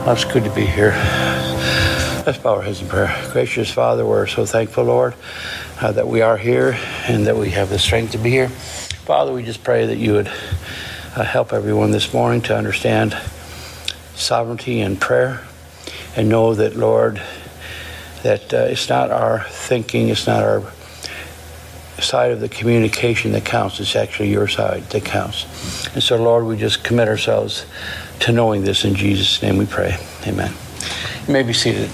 Well, it's good to be here. Let's bow our heads in prayer. Gracious Father, we're so thankful, Lord, that we are here and that we have the strength to be here. Father, we just pray that you would help everyone this morning to understand sovereignty and prayer and know that, Lord, that it's not our thinking, it's not our side of the communication that counts, it's actually your side that counts. And so, Lord, we just commit ourselves to knowing this. In Jesus' name we pray. Amen. You may be seated.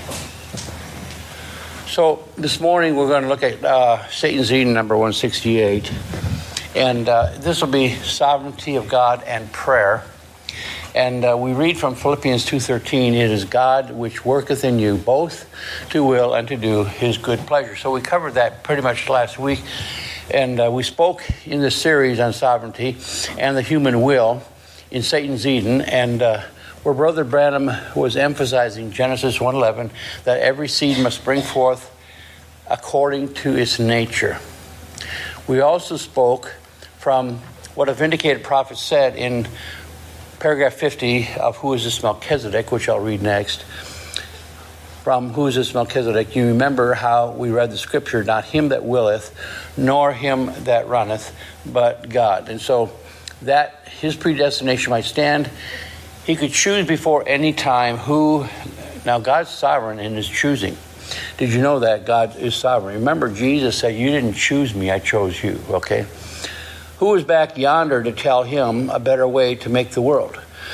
So this morning we're going to look at Satan's Eden number 168. And this will be sovereignty of God and prayer. And we read from Philippians 2:13, it is God which worketh in you both to will and to do his good pleasure. So we covered that pretty much last week. And we spoke in this series on sovereignty and the human will in Satan's Eden. And where Brother Branham was emphasizing Genesis 1:11, that every seed must bring forth according to its nature. We also spoke from what a vindicated prophet said in paragraph 50 of Who is this Melchizedek, which I'll read next. From Who is this Melchizedek, you remember how we read the scripture, not him that willeth, nor him that runneth, but God. And so that his predestination might stand, he could choose before any time who. Now God's sovereign in his choosing. Did you know that God is sovereign? Remember, Jesus said, you didn't choose me, I chose you, okay? Who was back yonder to tell him a better way to make the world?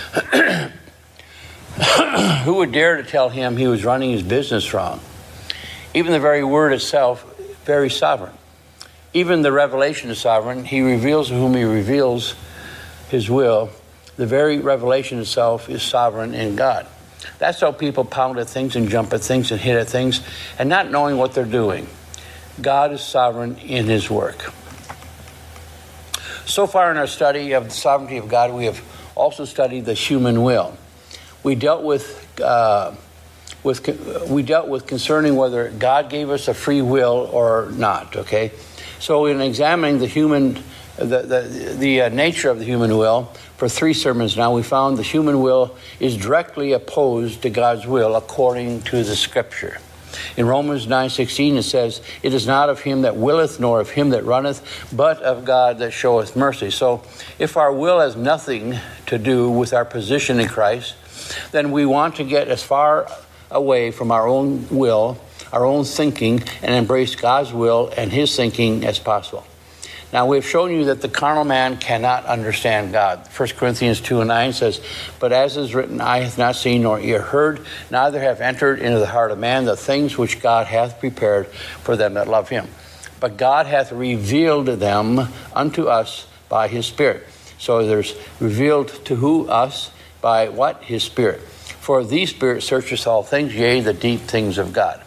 Who would dare to tell him he was running his business wrong? Even the very word itself, very sovereign. Even the revelation is sovereign. He reveals to whom he reveals his will. The very revelation itself is sovereign in God. That's how people pound at things and jump at things and hit at things and not knowing what they're doing. God is sovereign in his work. So far in our study of the sovereignty of God, we have also studied the human will. We dealt with concerning whether God gave us a free will or not. Okay, so in examining the nature of the human will for 3 sermons now, we found the human will is directly opposed to God's will according to the Scripture. In Romans 9:16 it says, it is not of him that willeth, nor of him that runneth, but of God that showeth mercy. So if our will has nothing to do with our position in Christ, then we want to get as far away from our own will, our own thinking, and embrace God's will and his thinking as possible. Now, we've shown you that the carnal man cannot understand God. 1 Corinthians 2:9 says, but as is written, eye hath not seen nor ear heard, neither have entered into the heart of man the things which God hath prepared for them that love him. But God hath revealed them unto us by his Spirit. So there's revealed to who? Us. By what? His Spirit. For the Spirit searcheth all things, yea, the deep things of God.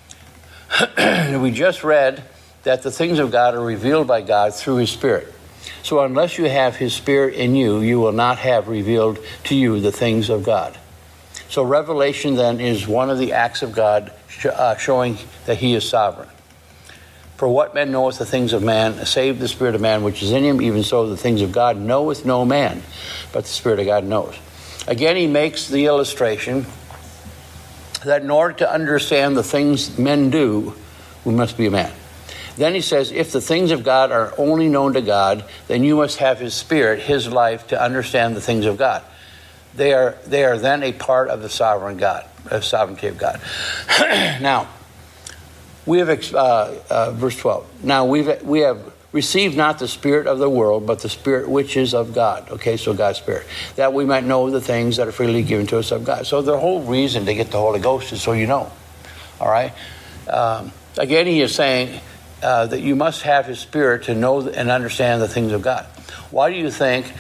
And we just read that the things of God are revealed by God through his Spirit. So unless you have his Spirit in you, you will not have revealed to you the things of God. So revelation then is one of the acts of God showing that he is sovereign. For what man knoweth the things of man, save the Spirit of man which is in him, even so the things of God knoweth no man, but the Spirit of God knows. Again, he makes the illustration that in order to understand the things men do, we must be a man. Then he says, if the things of God are only known to God, then you must have his Spirit, his life, to understand the things of God. They are then a part of the sovereignty of God. Now, we have, verse 12, now we have received not the spirit of the world, but the Spirit which is of God. Okay, so God's Spirit. That we might know the things that are freely given to us of God. So the whole reason to get the Holy Ghost is so you know. All right? Again, he is saying that you must have his Spirit to know and understand the things of God. Why do you think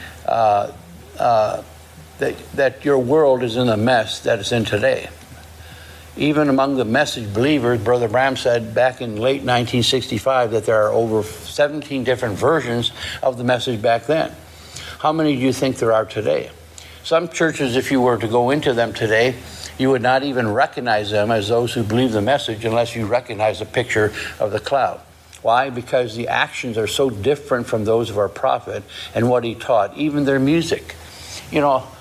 that your world is in the mess that it's in today? Even among the message believers, Brother Branham said back in late 1965 that there are over 17 different versions of the message back then. How many do you think there are today? Some churches, if you were to go into them today, you would not even recognize them as those who believe the message unless you recognize the picture of the cloud. Why? Because the actions are so different from those of our prophet and what he taught, even their music. You know,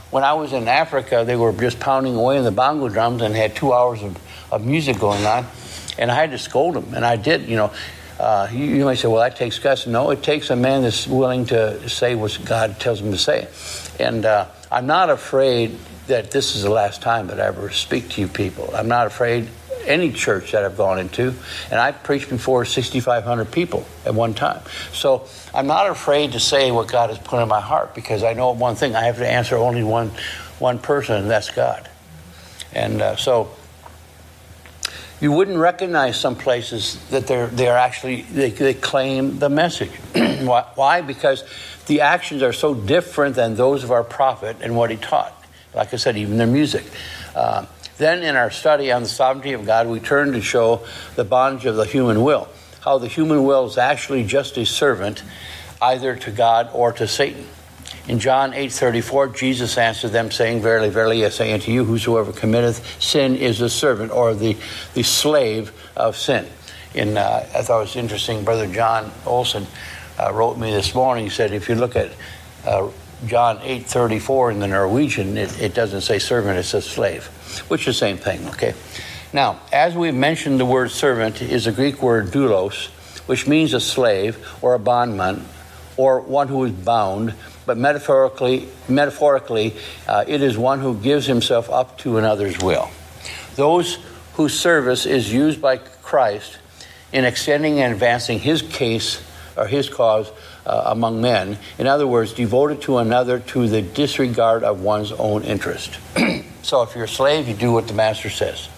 when I was in Africa, they were just pounding away in the bongo drums and had 2 hours of music going on. And I had to scold them, and I did, you might say, well, that takes guts. No, it takes a man that's willing to say what God tells him to say. And I'm not afraid that this is the last time that I ever speak to you people. I'm not afraid any church that I've gone into, and I preached before 6,500 people at one time. So I'm not afraid to say what God has put in my heart, because I know one thing: I have to answer only one person, and that's God. And so you wouldn't recognize some places that they claim the message. Why? Because the actions are so different than those of our prophet and what he taught. Like I said, even their music. Then in our study on the sovereignty of God, we turn to show the bondage of the human will. How the human will is actually just a servant either to God or to Satan. In John 8:34, Jesus answered them, saying, Verily, verily, I say unto you, whosoever committeth sin is a servant, or the slave of sin. I thought it was interesting, Brother John Olson wrote me this morning. He said, if you look at John 8:34 in the Norwegian, it doesn't say servant, it says slave, which is the same thing, okay? Now, as we've mentioned, the word servant is a Greek word doulos, which means a slave or a bondman or one who is bound, but metaphorically, it is one who gives himself up to another's will. Those whose service is used by Christ in extending and advancing his case or his cause among men. In other words, devoted to another to the disregard of one's own interest. So if you're a slave, you do what the master says.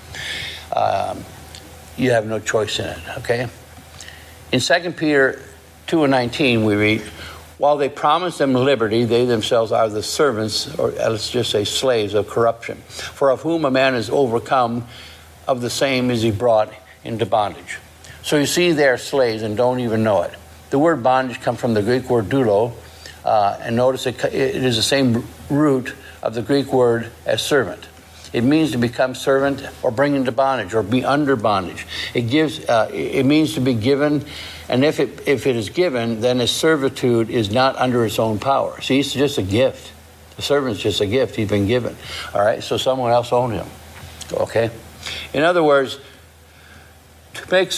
You have no choice in it, okay? In 2 Peter 2:19, we read, while they promise them liberty, they themselves are the servants, or let's just say slaves of corruption. For of whom a man is overcome, of the same is he brought into bondage. So you see, they're slaves and don't even know it. The word bondage comes from the Greek word doulo, and notice it is the same root of the Greek word as servant. It means to become servant or bring into bondage or be under bondage. It means to be given, and if it is given, then its servitude is not under its own power. See, it's just a gift. The servant's just a gift he's been given. All right, so someone else owned him. Okay? In other words, to make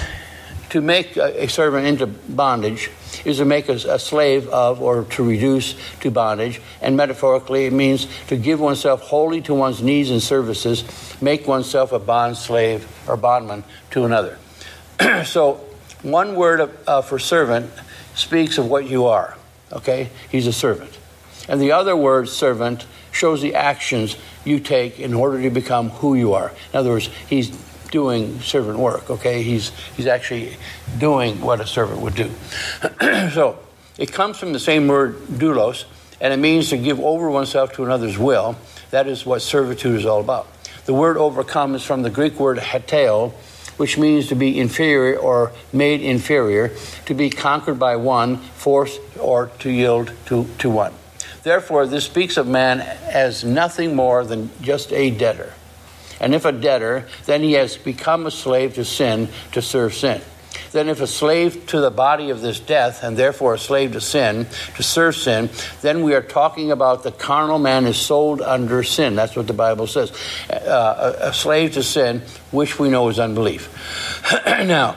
a servant into bondage is to make a slave of, or to reduce to bondage. And metaphorically, it means to give oneself wholly to one's needs and services, make oneself a bond slave or bondman to another. So one word for servant speaks of what you are. Okay? He's a servant. And the other word, servant, shows the actions you take in order to become who you are. In other words, he's doing servant work, okay? He's actually doing what a servant would do. So it comes from the same word doulos, and it means to give over oneself to another's will. That is what servitude is all about. The word overcome is from the Greek word heteo, which means to be inferior or made inferior, to be conquered by one, forced, or to yield to one. Therefore, this speaks of man as nothing more than just a debtor. And if a debtor, then he has become a slave to sin, to serve sin. Then if a slave to the body of this death, and therefore a slave to sin, to serve sin, then we are talking about the carnal man is sold under sin. That's what the Bible says. A slave to sin, which we know is unbelief. Now,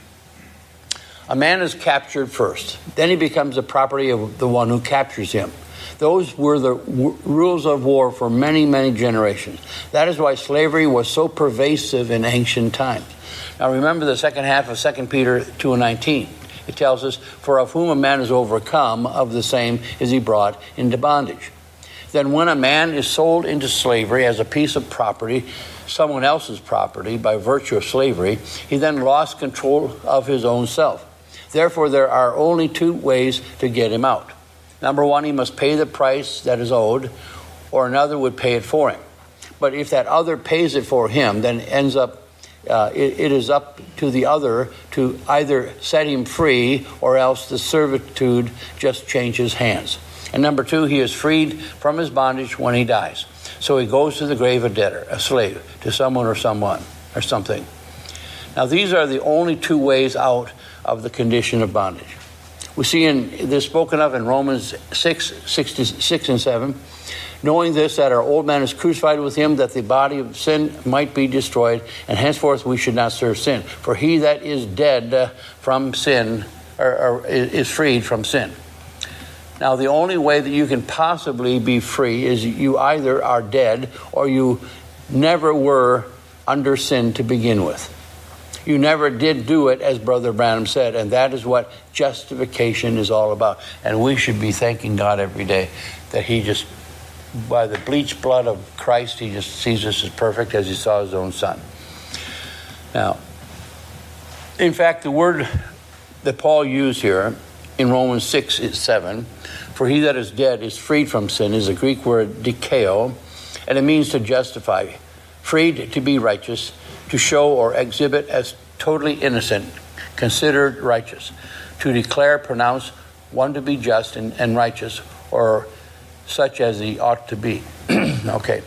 a man is captured first. Then he becomes the property of the one who captures him. Those were the rules of war for many, many generations. That is why slavery was so pervasive in ancient times. Now remember the second half of 2 Peter 2:19. It tells us, for of whom a man is overcome, of the same is he brought into bondage. Then when a man is sold into slavery as a piece of property, someone else's property, by virtue of slavery, he then lost control of his own self. Therefore, there are only two ways to get him out. Number one, he must pay the price that is owed, or another would pay it for him. But if that other pays it for him, then it is up to the other to either set him free, or else the servitude just changes hands. And number two, he is freed from his bondage when he dies. So he goes to the grave a debtor, a slave, to someone or something. Now these are the only two ways out of the condition of bondage. We see they're spoken of in Romans 6:6 and 7. knowing this, that our old man is crucified with him, that the body of sin might be destroyed, and henceforth we should not serve sin. For he that is dead from sin, or is freed from sin. Now, the only way that you can possibly be free is you either are dead or you never were under sin to begin with. You never did do it, as Brother Branham said, and that is what justification is all about. And we should be thanking God every day that he just, by the bleached blood of Christ, he just sees us as perfect as he saw his own son. Now, in fact, the word that Paul used here in Romans 6:7, for he that is dead is freed from sin, is a Greek word dikao, and it means to justify, freed to be righteous, to show or exhibit as totally innocent, considered righteous, to declare, pronounce one to be just and righteous, or such as he ought to be. Okay.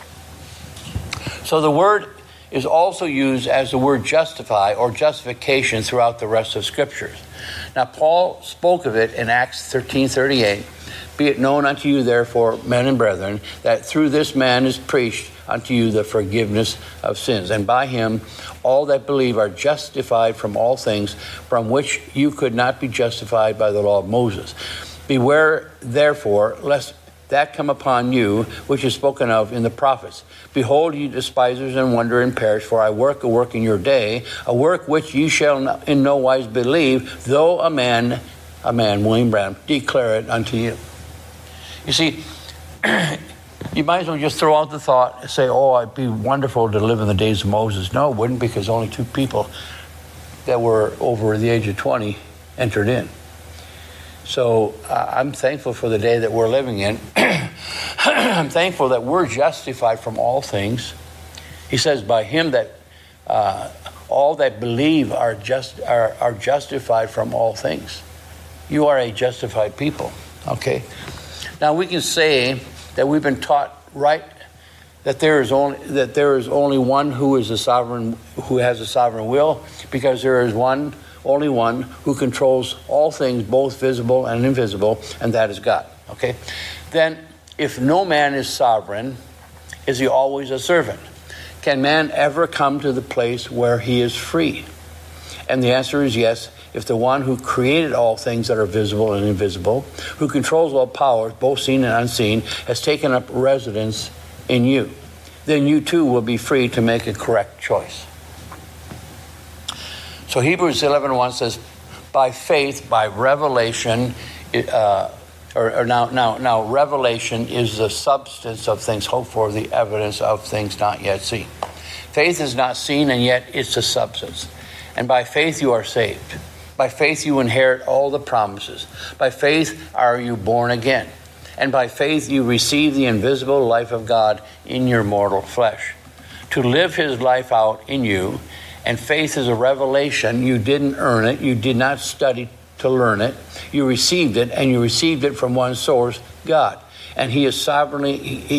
So the word is also used as the word justify or justification throughout the rest of Scriptures. Now, Paul spoke of it in Acts 13:38. Be it known unto you, therefore, men and brethren, that through this man is preached unto you the forgiveness of sins. And by him all that believe are justified from all things from which you could not be justified by the law of Moses. Beware, therefore, lest that come upon you, which is spoken of in the prophets. Behold, ye despisers, and wonder and perish, for I work a work in your day, a work which ye shall in no wise believe, though a man, William Branham, declare it unto you. You see, you might as well just throw out the thought and say, oh, it'd be wonderful to live in the days of Moses. No, it wouldn't, because only 2 people that were over the age of 20 entered in. So I'm thankful for the day that we're living in. I'm thankful that we're justified from all things. He says, by him that all that believe are justified from all things. You are a justified people. Okay. Now we can say that we've been taught right that there is only one who is a sovereign, who has a sovereign will, because there is only one who controls all things, both visible and invisible, and that is God. Okay? Then, if no man is sovereign, is he always a servant? Can man ever come to the place where he is free? And the answer is yes, if the one who created all things that are visible and invisible, who controls all powers, both seen and unseen, has taken up residence in you. Then you too will be free to make a correct choice. So Hebrews 11:1 says, by faith, by revelation, now revelation is the substance of things hoped for, the evidence of things not yet seen. Faith is not seen, and yet it's a substance. And by faith you are saved. By faith you inherit all the promises. By faith are you born again. And by faith you receive the invisible life of God in your mortal flesh, to live his life out in you. And faith is a revelation. You didn't earn it. You did not study to learn it. You received it, and you received it from one source, God. And he sovereignly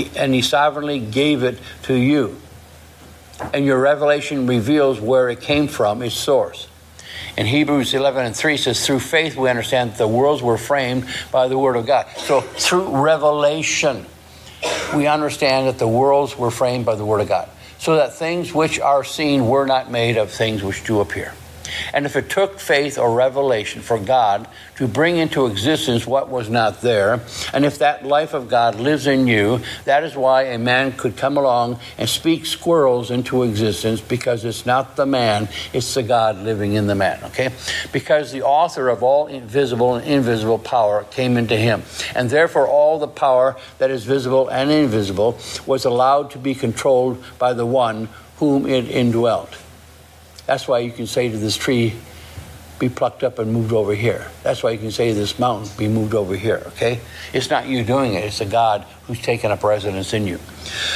gave it to you. And your revelation reveals where it came from, its source. In Hebrews 11:3 says, through faith we understand that the worlds were framed by the word of God. So through revelation, we understand that the worlds were framed by the word of God, so that things which are seen were not made of things which do appear. And if it took faith or revelation for God to bring into existence what was not there, and if that life of God lives in you, that is why a man could come along and speak squirrels into existence, because it's not the man, it's the God living in the man, okay? Because the author of all visible and invisible power came into him. And therefore all the power that is visible and invisible was allowed to be controlled by the one whom it indwelt. That's why you can say to this tree, be plucked up and moved over here. That's why you can say to this mountain, be moved over here, okay? It's not you doing it. It's the God who's taken up residence in you.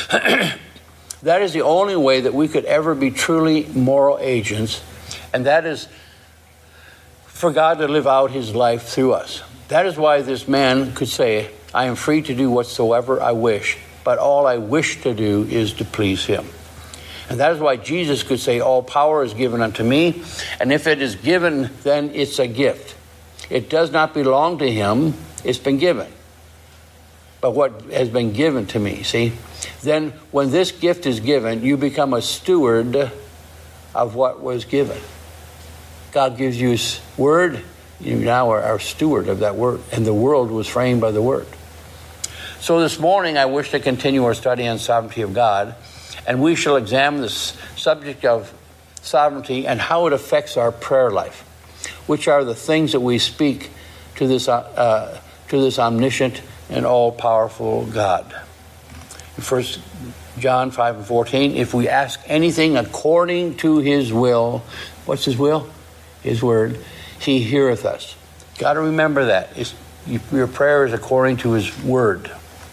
That is the only way that we could ever be truly moral agents, and that is for God to live out his life through us. That is why this man could say, I am free to do whatsoever I wish, but all I wish to do is to please him. And that is why Jesus could say, all power is given unto me. And if it is given, then it's a gift. It does not belong to him. It's been given. but what has been given to me, see? Then when this gift is given, you become a steward of what was given. God gives you his word, you now are a steward of that word, and the world was framed by the word. So this morning I wish to continue our study on sovereignty of God, and we shall examine this subject of sovereignty and how it affects our prayer life, which are the things that we speak to this omniscient and all-powerful God. In 1 John 5:14, if we ask anything according to his will, what's his will? His word, he heareth us. Got to remember that. Your prayer is according to his word.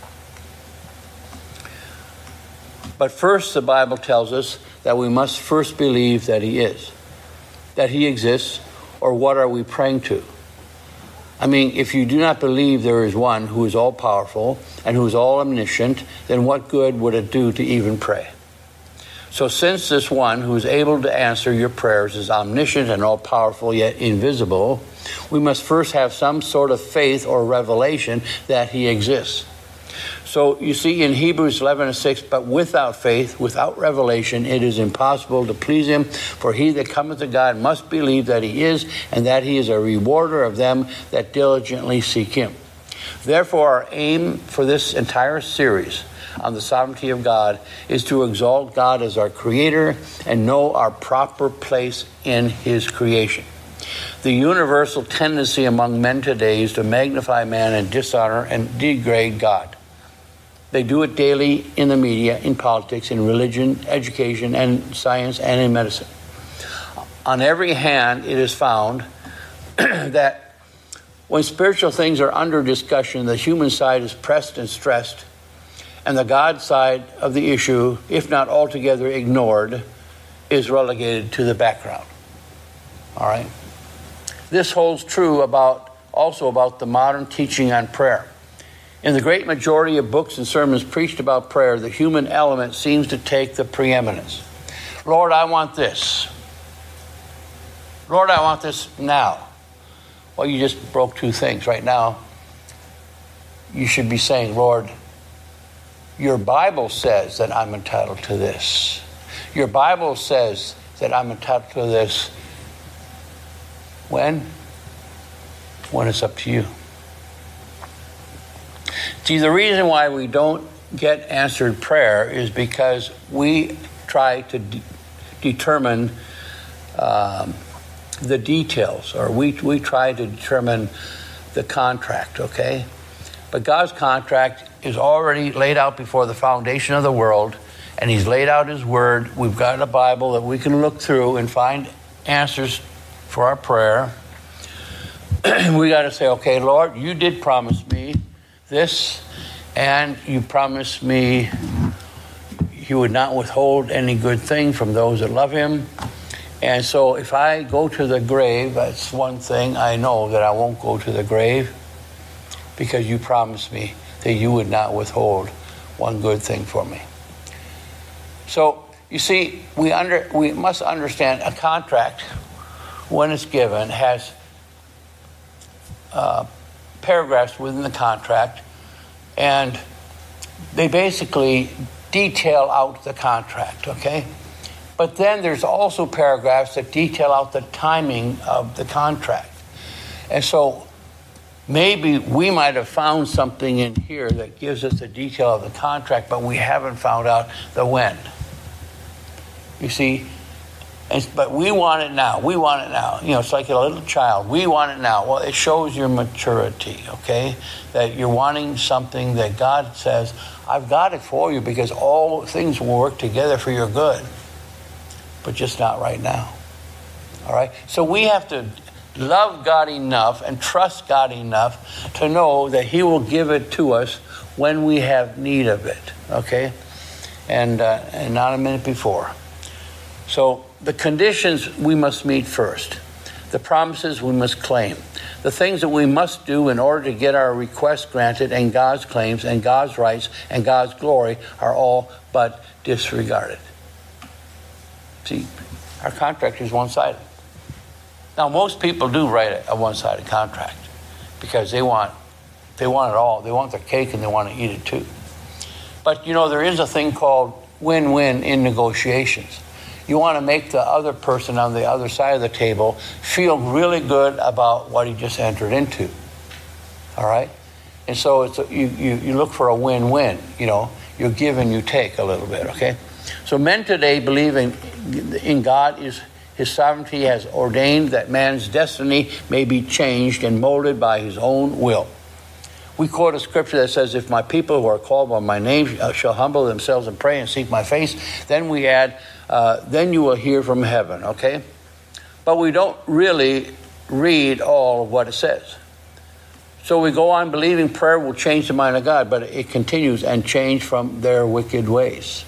But first, the Bible tells us that we must first believe that he is, that he exists, or what are we praying to? I mean, if you do not believe there is one who is all-powerful and who is all-omniscient, then what good would it do to even pray? So since this one who is able to answer your prayers is omniscient and all-powerful yet invisible, we must first have some sort of faith or revelation that he exists. So you see in Hebrews 11:6, but without faith, without revelation, it is impossible to please him. For he that cometh to God must believe that he is, and that he is a rewarder of them that diligently seek him. Therefore, our aim for this entire series on the sovereignty of God is to exalt God as our creator and know our proper place in his creation. The universal tendency among men today is to magnify man and dishonor and degrade God. They do it daily in the media, in politics, in religion, education, and science, and in medicine. On every hand, it is found that when spiritual things are under discussion, the human side is pressed and stressed, and the God side of the issue, if not altogether ignored, is relegated to the background. All right? This holds true also about the modern teaching on prayer. In the great majority of books and sermons preached about prayer, the human element seems to take the preeminence. Lord, I want this. Lord, I want this now. Well, you just broke two things. Right now, you should be saying, Lord, your Bible says that I'm entitled to this. Your Bible says that I'm entitled to this. When? When it's up to you. See, the reason why we don't get answered prayer is because we try to determine the details, or we try to determine the contract, okay? But God's contract is already laid out before the foundation of the world, and he's laid out his word. We've got a Bible that we can look through and find answers for our prayer. We got to say, okay, Lord, you did promise me this, and you promised me you would not withhold any good thing from those that love him. And so if I go to the grave, that's one thing I know, that I won't go to the grave, because you promised me that you would not withhold one good thing for me. So you see, we must understand a contract, when it's given, has paragraphs within the contract, and they basically detail out the contract, okay? But then there's also paragraphs that detail out the timing of the contract. And so maybe we might have found something in here that gives us the detail of the contract, but we haven't found out the when. You see? But we want it now. We want it now. You know, it's like a little child. We want it now. Well, it shows your maturity, okay? That you're wanting something that God says, I've got it for you because all things will work together for your good. But just not right now. All right? So we have to love God enough and trust God enough to know that he will give it to us when we have need of it, okay? And not a minute before. So the conditions we must meet first. The promises we must claim. The things that we must do in order to get our requests granted, and God's claims and God's rights and God's glory are all but disregarded. See, our contract is one-sided. Now, most people do write a one-sided contract because they want They want it all. They want the cake and they want to eat it too. But, there is a thing called win-win in negotiations. You want to make the other person on the other side of the table feel really good about what he just entered into. All right? And so you look for a win-win. You give and you take a little bit, okay? So men today believe in God, his sovereignty has ordained that man's destiny may be changed and molded by his own will. We quote a scripture that says, if my people who are called by my name shall humble themselves and pray and seek my face, then we add, then you will hear from heaven, okay? But we don't really read all of what it says. So we go on believing prayer will change the mind of God, but it continues, and change from their wicked ways.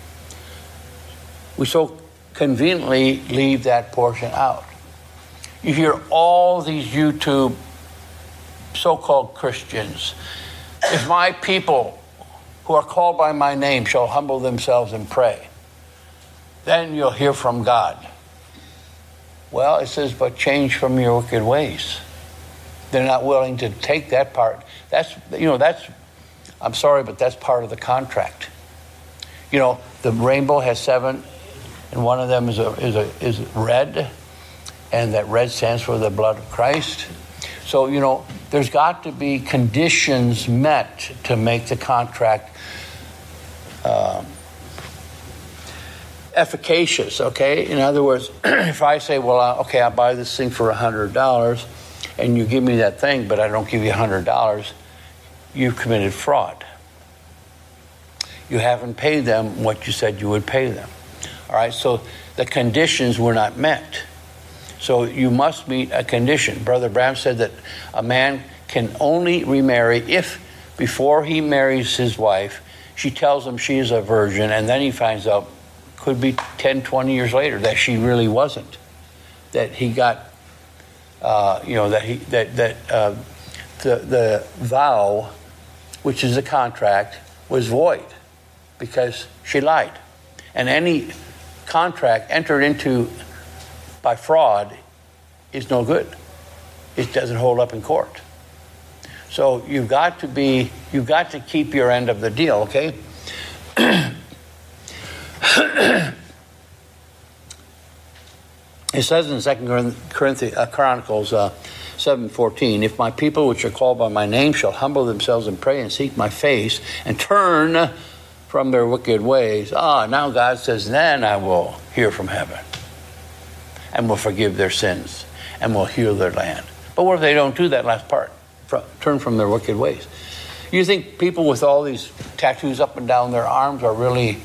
We so conveniently leave that portion out. You hear all these YouTube so-called Christians. If my people who are called by my name shall humble themselves and pray, then you'll hear from God. Well, it says, but change from your wicked ways. They're not willing to take that part. I'm sorry, but that's part of the contract. The rainbow has 7, and one of them is red, and that red stands for the blood of Christ. So, there's got to be conditions met to make the contract efficacious, okay? In other words, if I say, well, I'll buy this thing for $100, and you give me that thing, but I don't give you $100, you've committed fraud. You haven't paid them what you said you would pay them. All right, so the conditions were not met. So you must meet a condition. Brother Branham said that a man can only remarry if, before he marries his wife, she tells him she is a virgin, and then he finds out, could be 10, 20 years later, that she really wasn't. That he got, the vow, which is a contract, was void because she lied. And any contract entered into by fraud is no good. It doesn't hold up in court. So you've got to keep your end of the deal, okay? It says in 2 Chronicles 7:14, if my people which are called by my name shall humble themselves and pray and seek my face and turn from their wicked ways, now God says, then I will hear from heaven and will forgive their sins and will heal their land. But what if they don't do that last part? Turn from their wicked ways. You think people with all these tattoos up and down their arms are really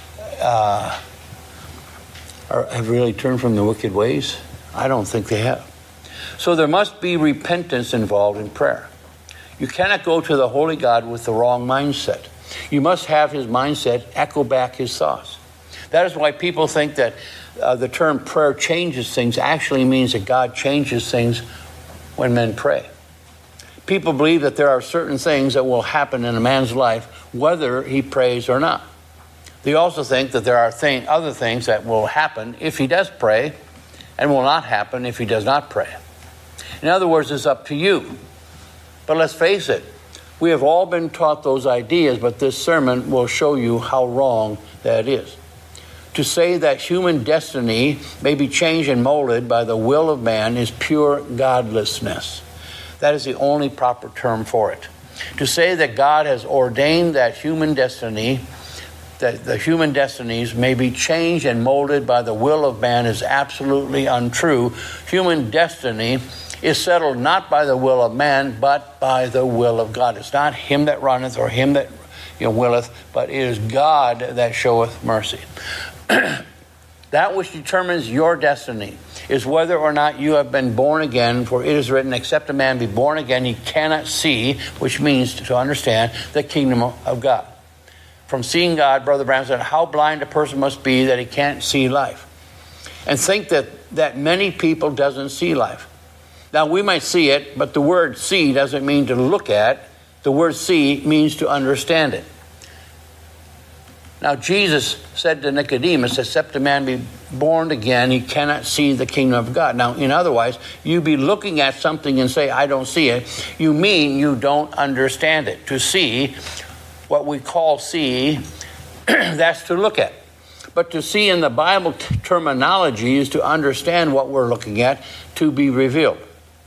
have really turned from their wicked ways? I don't think they have. So there must be repentance involved in prayer. You cannot go to the holy God with the wrong mindset. You must have his mindset echo back his thoughts. That is why people think that the term prayer changes things actually means that God changes things when men pray. People believe that there are certain things that will happen in a man's life whether he prays or not. They also think that there are other things that will happen if he does pray and will not happen if he does not pray. In other words, it's up to you. But let's face it, we have all been taught those ideas, but this sermon will show you how wrong that is. To say that human destiny may be changed and molded by the will of man is pure godlessness. That is the only proper term for it. To say that God has ordained that human destiny, that the human destinies may be changed and molded by the will of man is absolutely untrue. Human destiny is settled not by the will of man, but by the will of God. It's not him that runneth or him that willeth, but it is God that showeth mercy. That which determines your destiny is whether or not you have been born again, for it is written, except a man be born again, he cannot see, which means to understand, the kingdom of God. From seeing God, Brother Branham said, how blind a person must be that he can't see life. And think that many people doesn't see life. Now, we might see it, but the word see doesn't mean to look at. The word see means to understand it. Now, Jesus said to Nicodemus, except a man be born again, he cannot see the kingdom of God. Now, in other words, you be looking at something and say, I don't see it. You mean you don't understand it. To see, what we call see, that's to look at. But to see in the Bible terminology is to understand what we're looking at, to be revealed.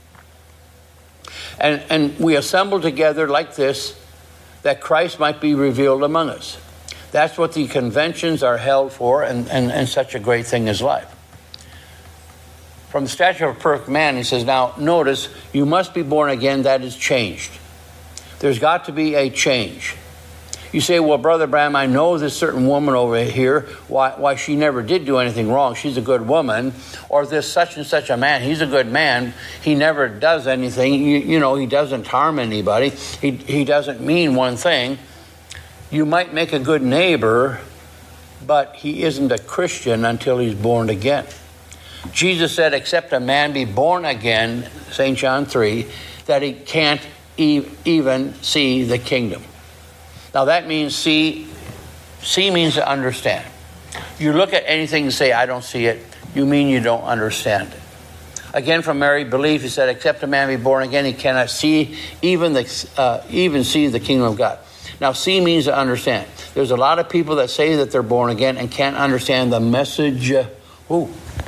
And we assemble together like this, that Christ might be revealed among us. That's what the conventions are held for, and such a great thing as life. From the stature of a perfect man, he says, now notice, you must be born again, that is changed. There's got to be a change. You say, well, Brother Branham, I know this certain woman over here, why she never did do anything wrong. She's a good woman. Or this such and such a man, he's a good man. He never does anything. You know, he doesn't harm anybody. He doesn't mean one thing. You might make a good neighbor, but he isn't a Christian until he's born again. Jesus said, except a man be born again, St. John 3, that he can't even see the kingdom. Now that means see means to understand. You look at anything and say, I don't see it, you mean you don't understand it. Again, from Mary belief, he said, except a man be born again, he cannot see, even see the kingdom of God. Now, see means to understand. There's a lot of people that say that they're born again and can't understand the message. Who?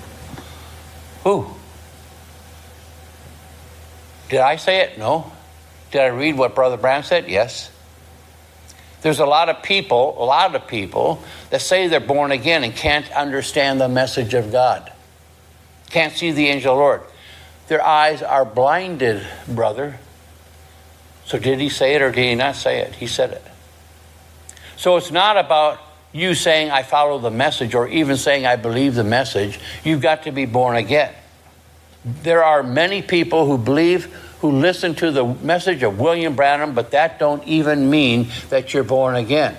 Did I say it? No. Did I read what Brother Branham said? Yes. There's a lot of people that say they're born again and can't understand the message of God. Can't see the angel of the Lord. Their eyes are blinded, brother. So did he say it or did he not say it? He said it. So it's not about you saying I follow the message or even saying I believe the message. You've got to be born again. There are many people who listen to the message of William Branham, but that don't even mean that you're born again.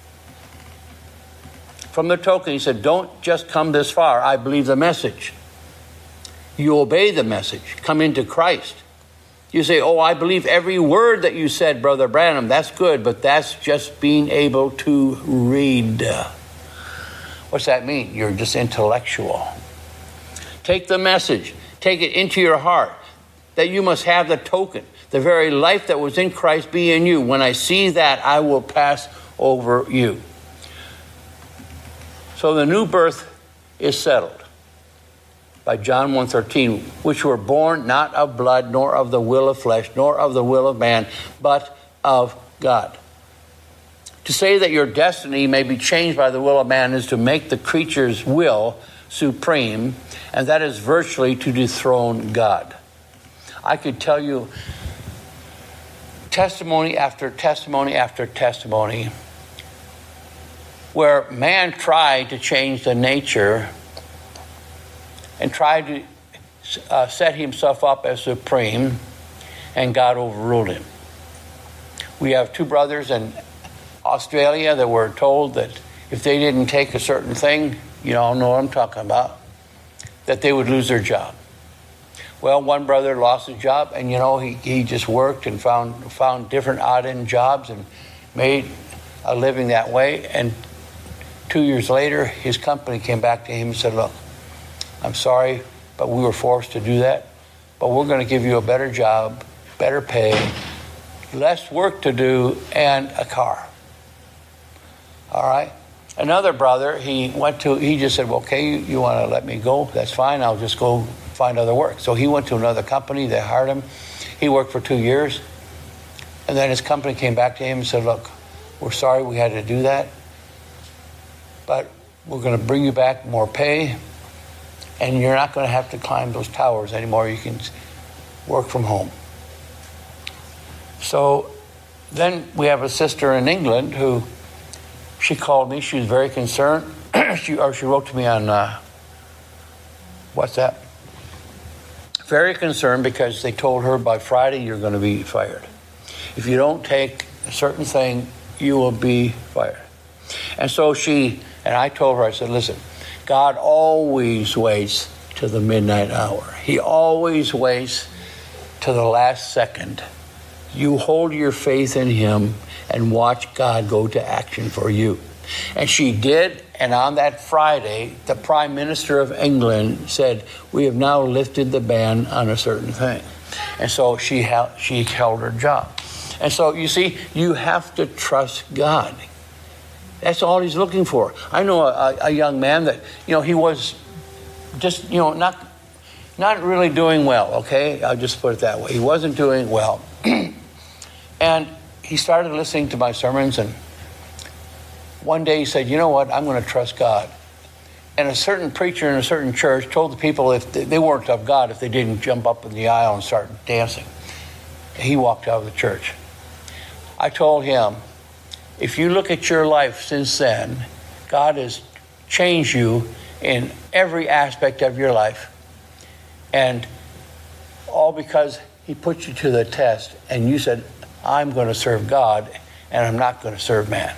From the token, he said, don't just come this far. I believe the message. You obey the message. Come into Christ. You say, oh, I believe every word that you said, Brother Branham. That's good, but that's just being able to read. What's that mean? You're just intellectual. Take the message. Take it into your heart that you must have the token. The very life that was in Christ be in you. When I see that, I will pass over you. So the new birth is settled by John 1:13, which were born not of blood, nor of the will of flesh, nor of the will of man, but of God. To say that your destiny may be changed by the will of man is to make the creature's will supreme, and that is virtually to dethrone God. I could tell you testimony after testimony after testimony where man tried to change the nature and tried to set himself up as supreme, and God overruled him. We have two brothers in Australia that were told that if they didn't take a certain thing, you all know what I'm talking about, that they would lose their job. Well, one brother lost his job, and he just worked and found different odd-end jobs and made a living that way. And 2 years later, his company came back to him and said, look, I'm sorry, but we were forced to do that. But we're going to give you a better job, better pay, less work to do, and a car. All right? Another brother, he just said, well, okay, you want to let me go? That's fine. I'll just go find other work. So he went to another company. They hired him. He worked for 2 years. And then his company came back to him and said, look, we're sorry we had to do that, but we're going to bring you back more pay, and you're not going to have to climb those towers anymore. You can work from home. So then we have a sister in England who, she called me. She was very concerned. She wrote to me on WhatsApp. Very concerned because they told her by Friday you're going to be fired. If you don't take a certain thing, you will be fired. And so I told her, I said, listen, God always waits to the midnight hour. He always waits to the last second. You hold your faith in him and watch God go to action for you. And she did, and on that Friday, the Prime Minister of England said, we have now lifted the ban on a certain thing. And so she held her job. And so, you see, you have to trust God. That's all he's looking for. I know a young man that, he was just, not really doing well, okay? I'll just put it that way. He wasn't doing well. And he started listening to my sermons, and one day he said, you know what, I'm going to trust God. And a certain preacher in a certain church told the people if they weren't of God if they didn't jump up in the aisle and start dancing. He walked out of the church. I told him, if you look at your life since then, God has changed you in every aspect of your life. And all because he put you to the test and you said, I'm going to serve God and I'm not going to serve man.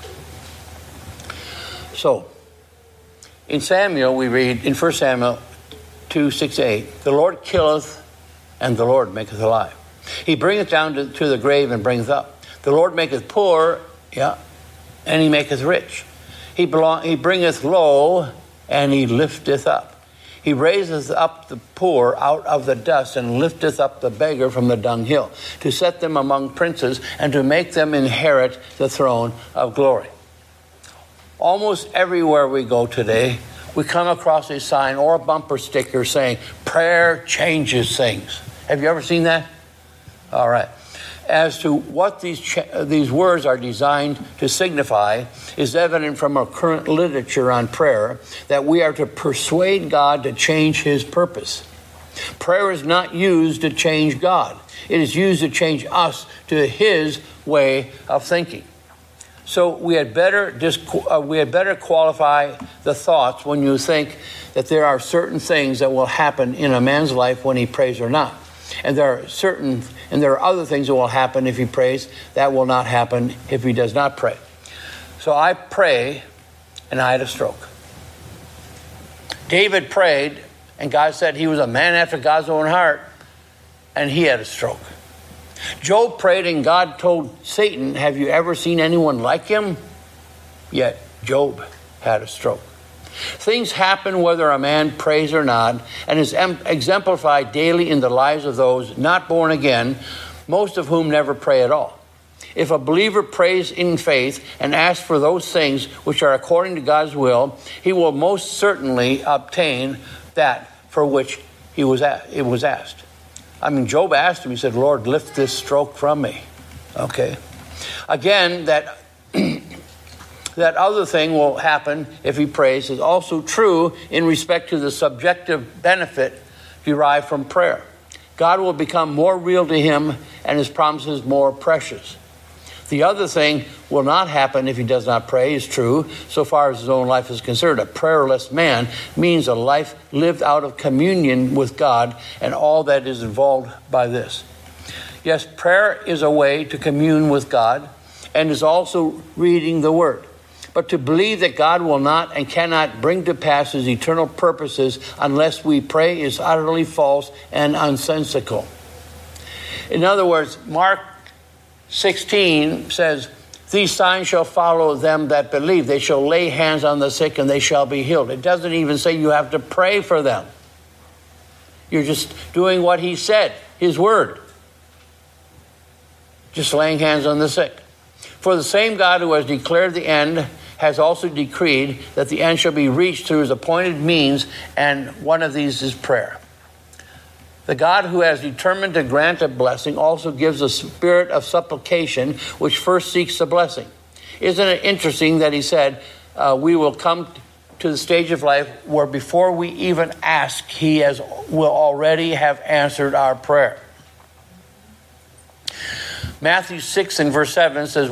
So, in Samuel, we read in 1 Samuel 2:6-8, the Lord killeth and the Lord maketh alive. He bringeth down to the grave and bringeth up. The Lord maketh poor, and he maketh rich. He bringeth low and he lifteth up. He raiseth up the poor out of the dust and lifteth up the beggar from the dunghill, to set them among princes and to make them inherit the throne of glory. Almost everywhere we go today, we come across a sign or a bumper sticker saying, prayer changes things. Have you ever seen that? All right. As to what these words are designed to signify is evident from our current literature on prayer, that we are to persuade God to change his purpose. Prayer is not used to change God. It is used to change us to his way of thinking. So we had better qualify the thoughts when you think that there are certain things that will happen in a man's life when he prays or not. And there are other things that will happen if he prays that will not happen if he does not pray. So I pray, and I had a stroke. David prayed, and God said he was a man after God's own heart, and he had a stroke. Job prayed, and God told Satan, have you ever seen anyone like him? Yet Job had a stroke. Things happen whether a man prays or not, and is exemplified daily in the lives of those not born again, most of whom never pray at all. If a believer prays in faith and asks for those things which are according to God's will, he will most certainly obtain that for which it was asked. I mean, Job asked him, he said, Lord, lift this stroke from me. Okay. Again, that other thing will happen if he prays is also true in respect to the subjective benefit derived from prayer. God will become more real to him and his promises more precious. The other thing will not happen if he does not pray is true so far as his own life is concerned. A prayerless man means a life lived out of communion with God and all that is involved by this. Yes, prayer is a way to commune with God and is also reading the Word. But to believe that God will not and cannot bring to pass his eternal purposes unless we pray is utterly false and nonsensical. In other words, Mark 16 says, these signs shall follow them that believe. They shall lay hands on the sick and they shall be healed. It doesn't even say you have to pray for them. You're just doing what he said, his word. Just laying hands on the sick. For the same God who has declared the end has also decreed that the end shall be reached through his appointed means, and one of these is prayer. The God who has determined to grant a blessing also gives a spirit of supplication, which first seeks the blessing. Isn't it interesting that he said, we will come to the stage of life where before we even ask, will already have answered our prayer. Matthew 6 and verse 7 says,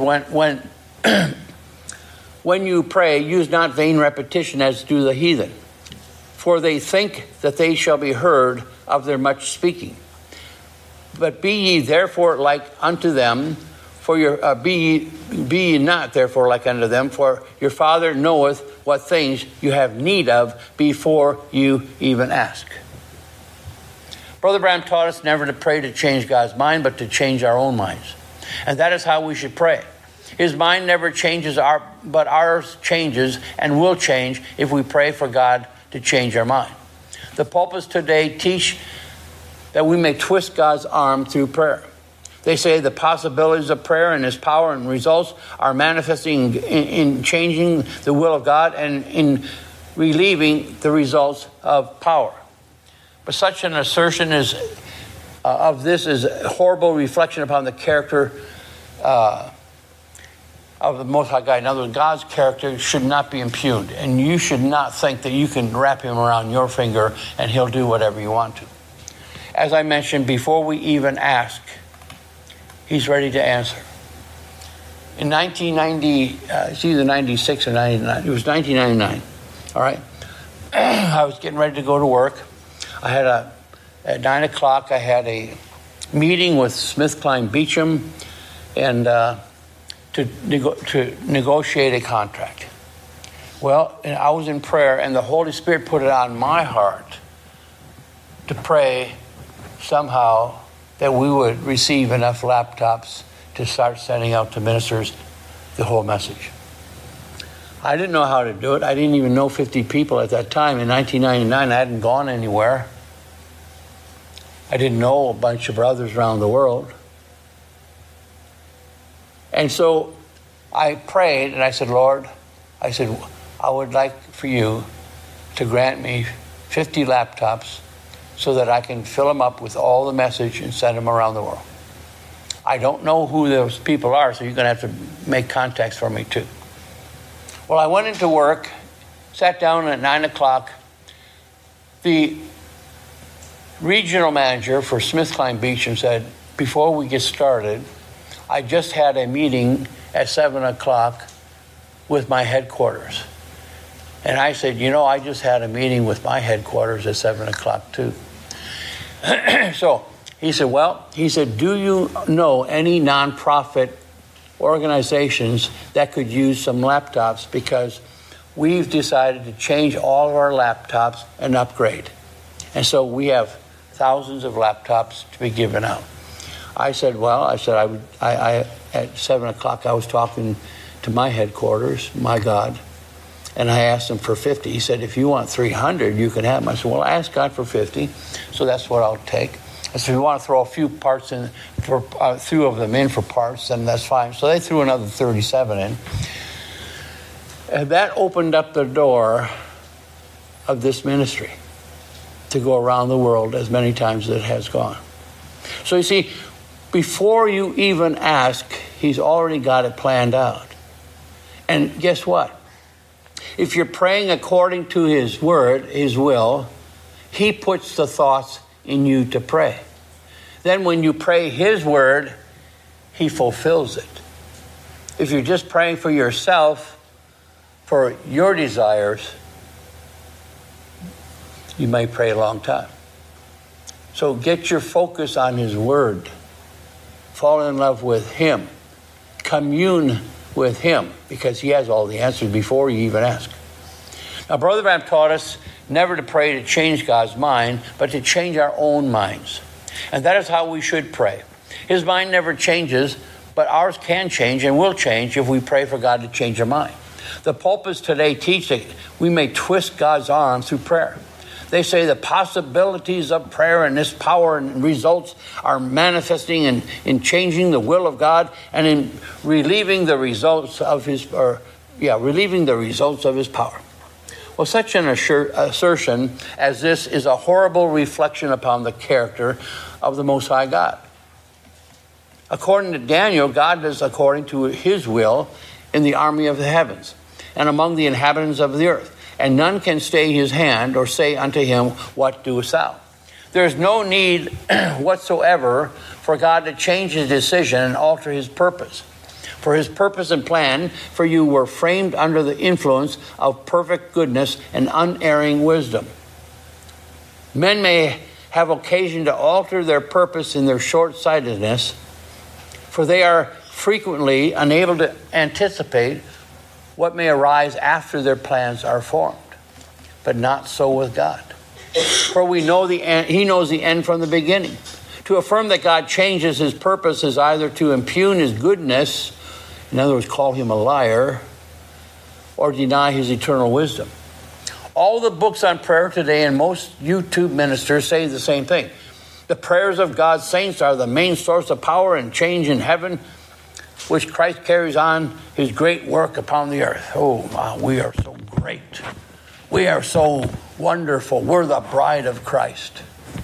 when you pray, use not vain repetition as do the heathen, for they think that they shall be heard of their much speaking. But be ye therefore like unto them, be ye not therefore like unto them, for your Father knoweth what things you have need of before you even ask. Brother Branham taught us never to pray to change God's mind, but to change our own minds. And that is how we should pray. His mind never changes, but ours changes and will change if we pray for God to change our mind. The pulpits today teach that we may twist God's arm through prayer. They say the possibilities of prayer and His power and results are manifesting in changing the will of God and in relieving the results of power. But such an assertion of this is a horrible reflection upon the character of the Most High God. In other words, God's character should not be impugned, and you should not think that you can wrap Him around your finger and He'll do whatever you want to. As I mentioned, before we even ask, He's ready to answer. In 1990, it's either 96 or 99. It was 1999. All right. I was getting ready to go to work. I had at 9 o'clock, I had a meeting with SmithKline Beecham and to negotiate a contract. Well, and I was in prayer, and the Holy Spirit put it on my heart to pray somehow that we would receive enough laptops to start sending out to ministers the whole message. I didn't know how to do it. I didn't even know 50 people at that time. In 1999, I hadn't gone anywhere. I didn't know a bunch of brothers around the world. And so I prayed and I said, Lord, I would like for you to grant me 50 laptops so that I can fill them up with all the message and send them around the world. I don't know who those people are, so you're going to have to make contacts for me too. Well, I went into work, sat down at 9 o'clock. The regional manager for SmithKline Beecham said, before we get started, I just had a meeting at 7 o'clock with my headquarters. And I said, I just had a meeting with my headquarters at 7 o'clock too. So he said, do you know any nonprofit organizations that could use some laptops? Because we've decided to change all of our laptops and upgrade. And so we have thousands of laptops to be given out. I said, at 7 o'clock, I was talking to my headquarters, my God, and I asked him for 50. He said, if you want 300, you can have them. I said, well, I asked God for 50, so that's what I'll take. I said, if you want to throw a few parts in, a few of them in for parts, then that's fine. So they threw another 37 in. And that opened up the door of this ministry to go around the world as many times as it has gone. So you see, before you even ask, He's already got it planned out. And guess what? If you're praying according to His word, His will, He puts the thoughts in you to pray. Then when you pray His word, He fulfills it. If you're just praying for yourself, for your desires, you may pray a long time. So get your focus on His word. Fall in love with Him. Commune with Him, because He has all the answers before you even ask. Now, Brother Branham taught us never to pray to change God's mind, but to change our own minds. And that is how we should pray. His mind never changes, but ours can change and will change if we pray for God to change our mind. The pulpits today teach that we may twist God's arm through prayer. They say the possibilities of prayer and His power and results are manifesting in changing the will of God and in relieving the results of His power. Well, such an assertion as this is a horrible reflection upon the character of the Most High God. According to Daniel, God does according to His will in the army of the heavens and among the inhabitants of the earth. And none can stay His hand or say unto Him, what doest thou? There is no need whatsoever for God to change His decision and alter His purpose. For His purpose and plan for you were framed under the influence of perfect goodness and unerring wisdom. Men may have occasion to alter their purpose in their short-sightedness, for they are frequently unable to anticipate what may arise after their plans are formed. But not so with God. For we know the end, He knows the end from the beginning. To affirm that God changes His purpose is either to impugn His goodness In other words, call him a liar or deny his eternal wisdom. All the books on prayer today and most YouTube ministers say the same thing. The prayers of God's saints are the main source of power and change in heaven, which Christ carries on his great work upon the earth. Oh, wow, we are so great. We are so wonderful. We're the bride of Christ.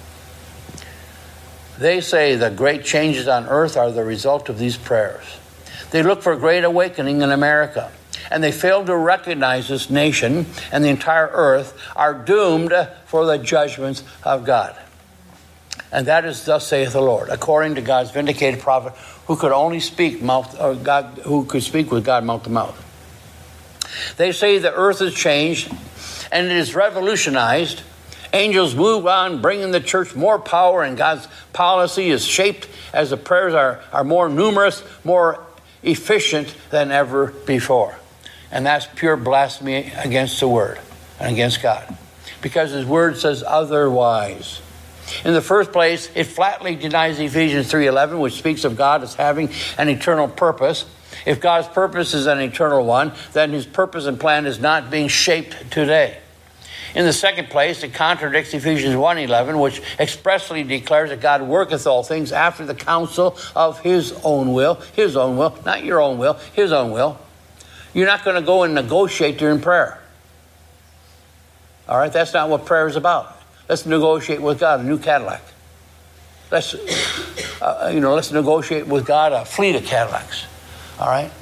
They say the great changes on earth are the result of these prayers. They look for a great awakening in America, and they fail to recognize this nation and the entire earth are doomed for the judgments of God. And that is thus saith the Lord, according to God's vindicated prophet, who could only speak who could speak with God mouth to mouth. They say the earth has changed and it is revolutionized. Angels move on, bringing the church more power, and God's policy is shaped as the prayers are more numerous, more efficient than ever before. And that's pure blasphemy against the Word and against God, because His Word says otherwise. In the first place, it flatly denies Ephesians 3:11, which speaks of God as having an eternal purpose. If God's purpose is an eternal one, then His purpose and plan is not being shaped today. In the second place, it contradicts Ephesians 1:11, which expressly declares that God worketh all things after the counsel of His own will, not your own will, His own will. You're not going to go and negotiate during prayer. All right, that's not what prayer is about. Let's negotiate with God a new Cadillac. Let's negotiate with God a fleet of Cadillacs. All right?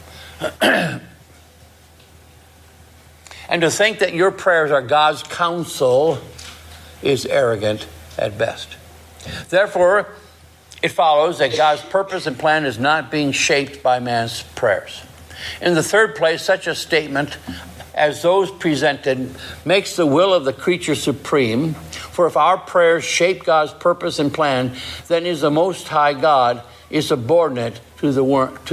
And to think that your prayers are God's counsel is arrogant at best. Therefore, it follows that God's purpose and plan is not being shaped by man's prayers. In the third place, such a statement as those presented makes the will of the creature supreme. For if our prayers shape God's purpose and plan, then is the Most High God is subordinate to the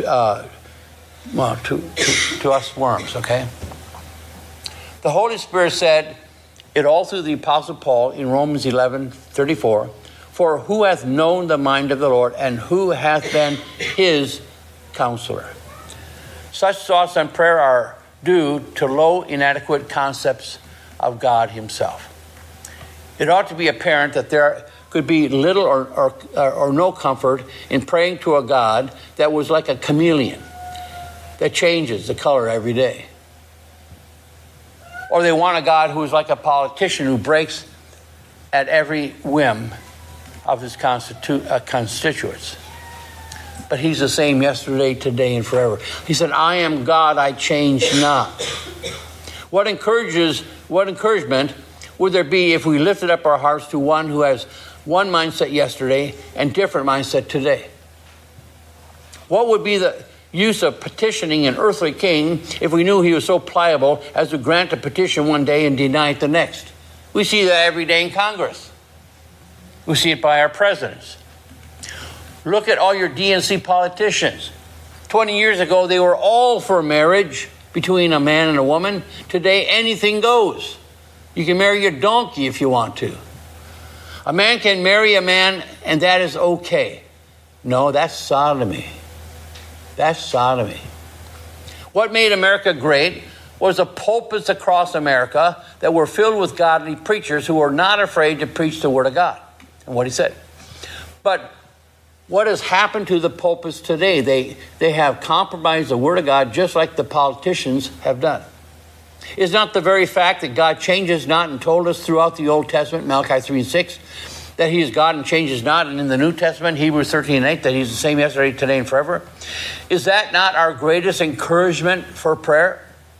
to us worms. Okay. The Holy Spirit said it all through the Apostle Paul in Romans 11:34. For who hath known the mind of the Lord, and who hath been His counselor? Such thoughts on prayer are due to low, inadequate concepts of God Himself. It ought to be apparent that there could be little or no comfort in praying to a God that was like a chameleon that changes the color every day. Or they want a God who is like a politician who breaks at every whim of his constituents. But He's the same yesterday, today, and forever. He said, I am God, I change not. What encouragement would there be if we lifted up our hearts to one who has one mindset yesterday and different mindset today? What would be the use of petitioning an earthly king if we knew he was so pliable as to grant a petition one day and deny it the next? We see that every day in Congress. We see it by our presidents. Look at all your DNC politicians. 20 years ago, they were all for marriage between a man and a woman. Today, anything goes. You can marry your donkey if you want to. A man can marry a man, and that is okay. No, that's sodomy. That's sodomy. What made America great was the pulpits across America that were filled with godly preachers who were not afraid to preach the Word of God. And what he said. But what has happened to the pulpits today? They have compromised the Word of God just like the politicians have done. Is not the very fact that God changes not and told us throughout the Old Testament, Malachi 3:6, that He is God and changes not, and in the New Testament, Hebrews 13:8, that He's the same yesterday, today, and forever? Is that not our greatest encouragement for prayer?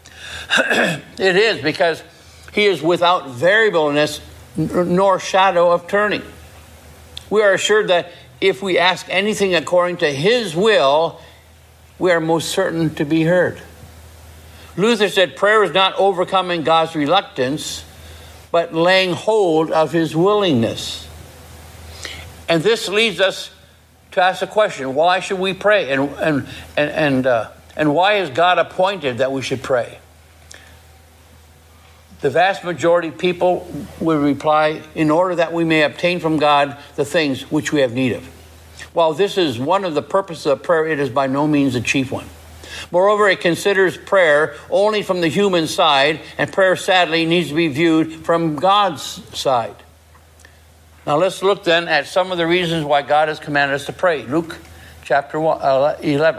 It is, because He is without variableness nor shadow of turning. We are assured that if we ask anything according to His will, we are most certain to be heard. Luther said prayer is not overcoming God's reluctance, but laying hold of His willingness. And this leads us to ask the question, why should we pray? And why is God appointed that we should pray? The vast majority of people will reply, in order that we may obtain from God the things which we have need of. While this is one of the purposes of prayer, it is by no means the chief one. Moreover, it considers prayer only from the human side, and prayer, sadly, needs to be viewed from God's side. Now let's look then at some of the reasons why God has commanded us to pray. Luke chapter 11.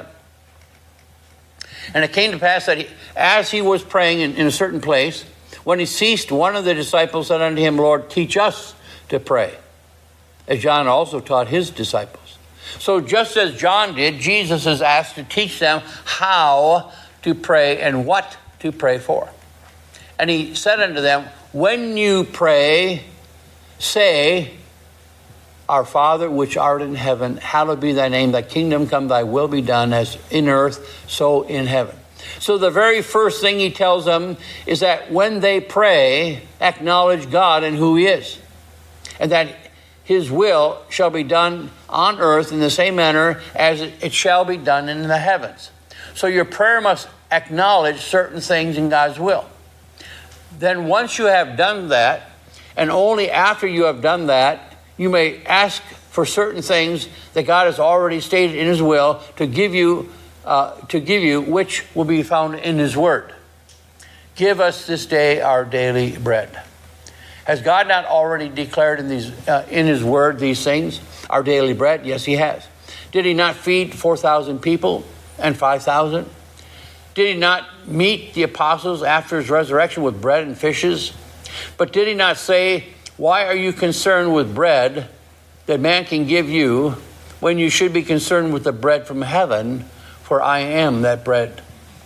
And it came to pass that as he was praying in a certain place, when he ceased, one of the disciples said unto him, Lord, teach us to pray, as John also taught his disciples. So just as John did, Jesus is asked to teach them how to pray and what to pray for. And he said unto them, when you pray, say, Our Father which art in heaven, hallowed be thy name, thy kingdom come, thy will be done as in earth, so in heaven. So the very first thing he tells them is that when they pray, acknowledge God and who he is. And that his will shall be done on earth in the same manner as it shall be done in the heavens. So your prayer must acknowledge certain things in God's will. Then once you have done that, and only after you have done that, you may ask for certain things that God has already stated in his will to give you, which will be found in his word. Give us this day our daily bread. Has God not already declared in his word these things, our daily bread? Yes, he has. Did he not feed 4,000 people and 5,000? Did he not meet the apostles after his resurrection with bread and fishes? But did he not say, why are you concerned with bread that man can give you when you should be concerned with the bread from heaven? For I am that bread.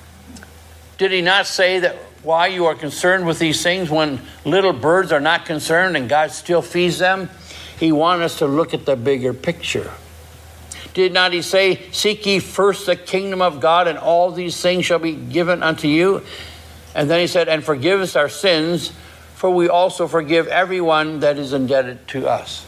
Did he not say that why you are concerned with these things when little birds are not concerned and God still feeds them? He wants us to look at the bigger picture. Did not he say, seek ye first the kingdom of God, and all these things shall be given unto you? And then he said, and forgive us our sins, for we also forgive everyone that is indebted to us.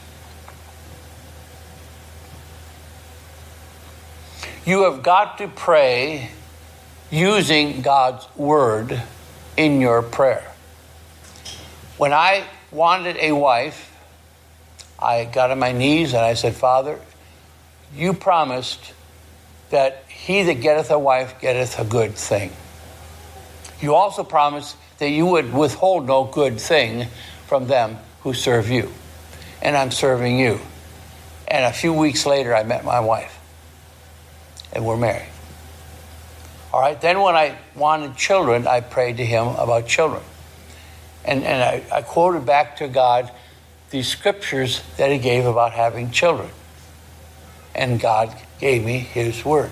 You have got to pray using God's word in your prayer. When I wanted a wife, I got on my knees and I said, Father, you promised that he that getteth a wife getteth a good thing. You also promised that you would withhold no good thing from them who serve you. And I'm serving you. And a few weeks later, I met my wife. And we're married. All right, then when I wanted children, I prayed to him about children. And I quoted back to God the scriptures that he gave about having children. And God gave me his word.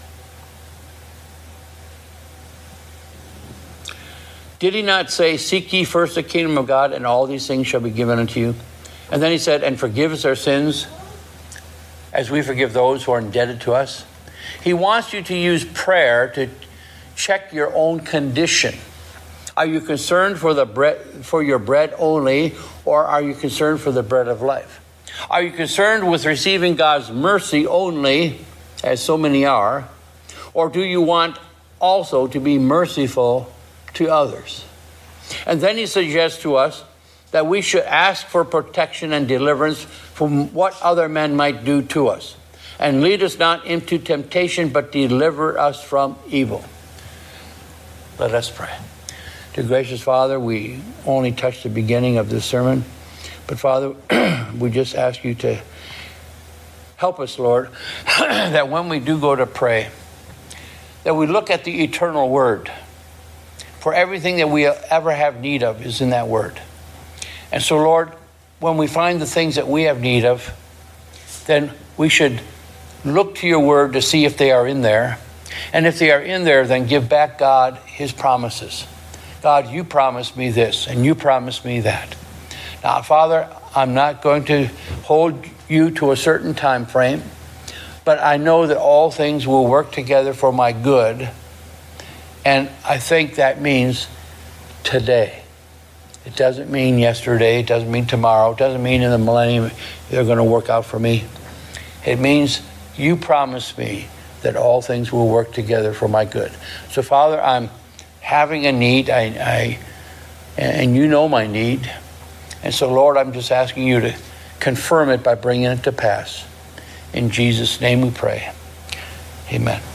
Did he not say, seek ye first the kingdom of God, and all these things shall be given unto you? And then he said, and forgive us our sins, as we forgive those who are indebted to us. He wants you to use prayer to check your own condition. Are you concerned for your bread only, or are you concerned for the bread of life? Are you concerned with receiving God's mercy only, as so many are, or do you want also to be merciful to others? And then he suggests to us that we should ask for protection and deliverance from what other men might do to us. And lead us not into temptation, but deliver us from evil. Let us pray. Dear gracious Father, we only touched the beginning of this sermon. But Father, we just ask you to help us, Lord, that when we do go to pray, that we look at the eternal word. For everything that we ever have need of is in that word. And so, Lord, when we find the things that we have need of, then we should look to your word to see if they are in there. And if they are in there, then give back God his promises. God, you promised me this, and you promised me that. Now, Father, I'm not going to hold you to a certain time frame, but I know that all things will work together for my good. And I think that means today. It doesn't mean yesterday. It doesn't mean tomorrow. It doesn't mean in the millennium they're going to work out for me. It means you promised me that all things will work together for my good. So, Father, I'm having a need, and you know my need. And so, Lord, I'm just asking you to confirm it by bringing it to pass. In Jesus' name we pray. Amen.